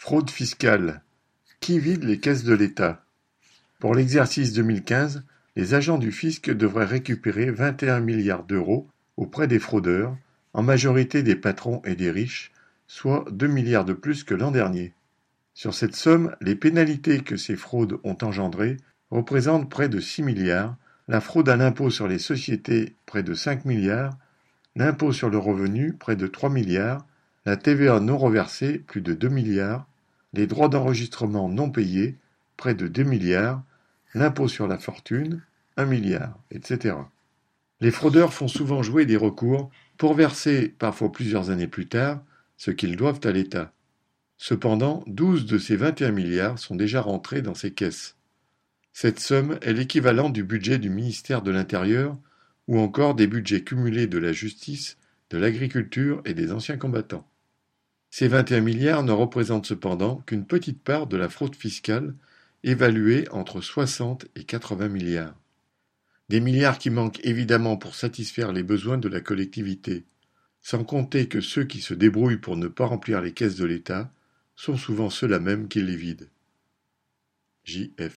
Fraude fiscale: qui vide les caisses de l'État? Pour l'exercice 2015, les agents du fisc devraient récupérer 21 milliards d'euros auprès des fraudeurs, en majorité des patrons et des riches, soit 2 milliards de plus que l'an dernier. Sur cette somme, les pénalités que ces fraudes ont engendrées représentent près de 6 milliards, la fraude à l'impôt sur les sociétés près de 5 milliards, l'impôt sur le revenu près de 3 milliards, la TVA non reversée plus de 2 milliards, les droits d'enregistrement non payés près de 2 milliards, l'impôt sur la fortune 1 milliard, etc. Les fraudeurs font souvent jouer des recours pour verser, parfois plusieurs années plus tard, ce qu'ils doivent à l'État. Cependant, 12 de ces 21 milliards sont déjà rentrés dans ces caisses. Cette somme est l'équivalent du budget du ministère de l'Intérieur ou encore des budgets cumulés de la justice, de l'agriculture et des anciens combattants. Ces 21 milliards ne représentent cependant qu'une petite part de la fraude fiscale, évaluée entre 60 et 80 milliards. Des milliards qui manquent évidemment pour satisfaire les besoins de la collectivité, sans compter que ceux qui se débrouillent pour ne pas remplir les caisses de l'État sont souvent ceux-là même qui les vident. J.F.